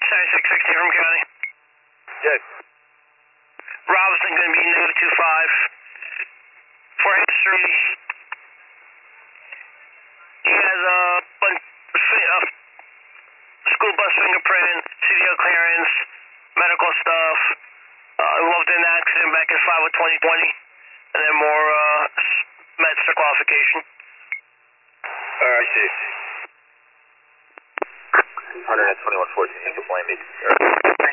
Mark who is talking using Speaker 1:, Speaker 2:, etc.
Speaker 1: 7660 from County.
Speaker 2: Good.
Speaker 1: Robinson going to be -25. For history, he has a school bus fingerprint, CDL clearance, medical stuff, involved in an accident back in 5 of 2020, and then more med qualification.
Speaker 2: I see. 12114, you can blame me.